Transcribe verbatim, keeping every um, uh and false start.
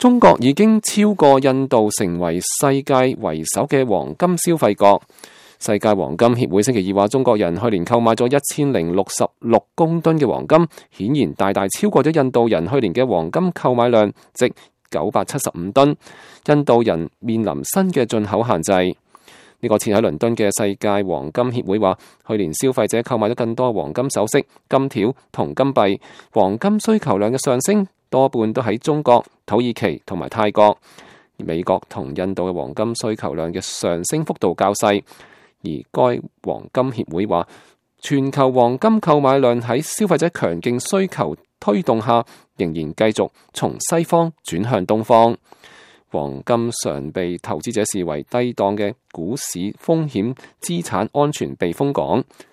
中國已經超過印度成為世界為首嘅黃金消費國。世界黃金協會星期二話，中國人去年購買咗一千零六十六公噸嘅黃金，顯然大大超過咗印度人去年嘅黃金購買量，值九百七十五噸。印度人面臨新嘅進口限制。呢個設喺倫敦嘅世界黃金協會話，去年消費者購買咗更多黃金首飾、金條同金幣，黃金需求量嘅上升多半都喺中國、土耳其同埋泰國。美國同印度嘅黃金需求量嘅上升幅度較細。而該黃金協會話，全球黃金購買量喺消費者強勁需求推動下，仍然繼續從西方轉向東方。黃金常被投資者視為低檔嘅股市風險資產安全避風港。